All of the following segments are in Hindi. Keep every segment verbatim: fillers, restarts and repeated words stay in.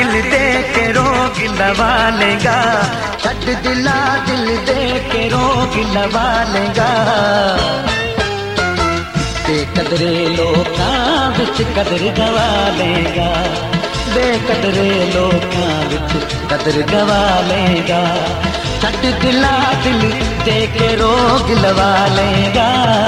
दिल दे के रोग लवा लेगा, छट दिला दिल दे के रोग लवा लेगा। बेकदरे लोकां विच कदर गवा लेगा, बेकदरे लोकां विच कदर गवा लेगा। छट दिला दिल दे के रोग लवा लेगा,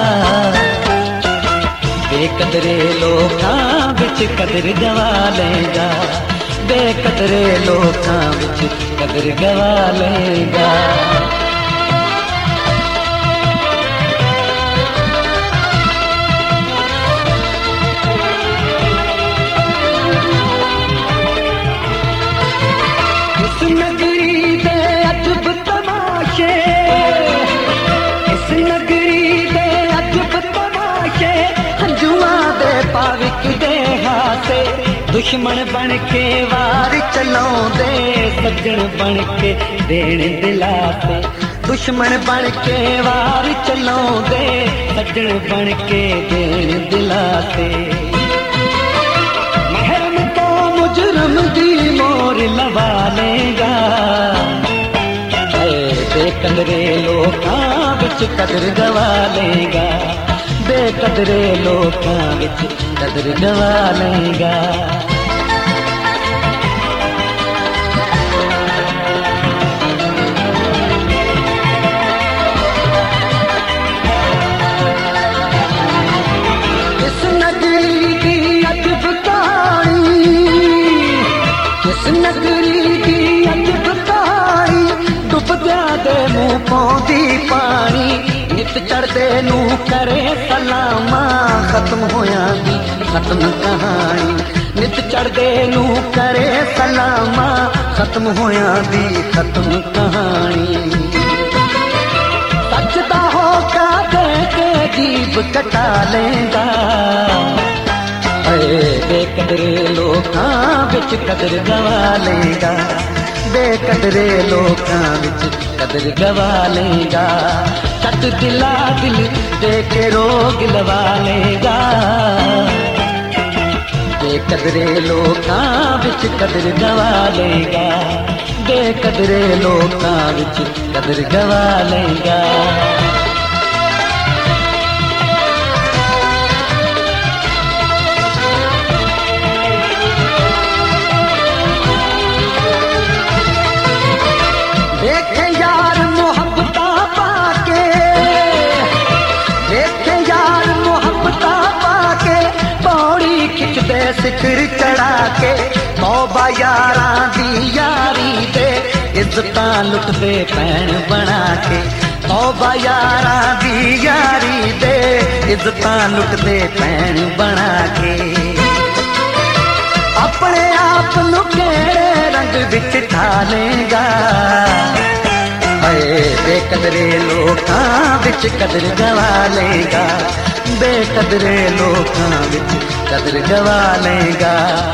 बेकदरे लोकां विच कदर गवा लेगा, बेकदरे लोकां विच कदर गवा लेगा। इस नगरी दे अजब तमाशे, इस नगरी दे अजब तमाशे, हंजुआ दे पाविक दे हासे। दुश्मन बन के वार चलाउंदे, सज्जन बन के देण दिलाते। दुश्मन बन के वार चलाउंदे, सज्जन बन के देण दिलाते। महरम तो मुजरम दी मोर लवा लेगा, बेकदरे लोकां विच कदर गवा लेगा, बेकदरे लोकां विच कदर गवा लेगा। इस नगरी की अजब कहानी, इस नगरी की अजब कहानी, डुबदियां दे मुंह पौंदी पानी। नित चढ़दे नू करे सलामा, खत्म होया दी खत्म कहानी। नित चढ़दे नू करे सलामा, खत्म होया दी खत्म कहानी। सच दा होका दे के जीब कटा लेगा, बेकदरे लोकां विच कदर गवा लेगा, बेकदरे लोकां विच कदर गवा लेगा। छट दिला दिल दे के रोग लवा लेगा, बेकदरे लोकां विच कदर गवा लेगा, बेकदरे लोकां विच कदर गवा लेगा। देखे यार मोहब्बता पाके, देखे यार मोहब्बता पाके, पौड़ी खिचदे सिखर चढ़ा के। तौबा यारां दी यारी दे, इज्जतां लुटदे भैन बना के। तौबा यारां दी यारी दे, इज्जतां लुटदे भैन बना के। अपने आप नू केड़े रंग विच ढालेगा, बेकदरे लोकां विच कदर गवा लेगा, बेकदरे लोकां विच कदर गवा लेगा।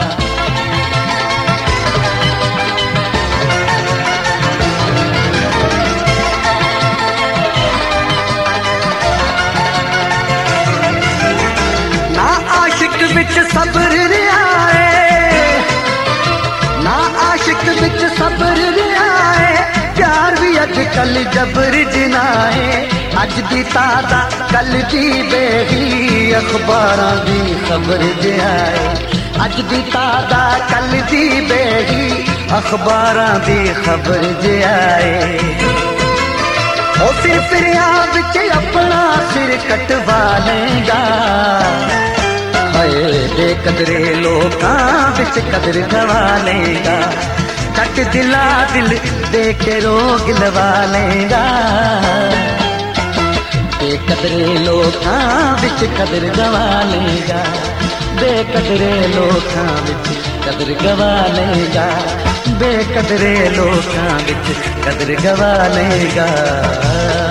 ना आशिक विच सब्र रियाए, ना आशिक विच सब्र रियाए, प्यार भी अज कल जबर जिनाए। अज दी तादा कल दी बेही, अखबारां दी खबर जियाए। अज दी तादा कल दी बेही, अखबारां दी खबर जियाए। ओ फिर फिरिया विच अपना सिर कटवा लेगा, बेकदरे लोकां विच कदर गवा लेगा। छट दिला दिल दे के रोग लवा लेगा, बेकदरे लोकां विच कदर गवा लेगा, बेकदरे लोकां विच कदर गवा लेगा, बेकदरे लोकां विच कदर गवा लेगा।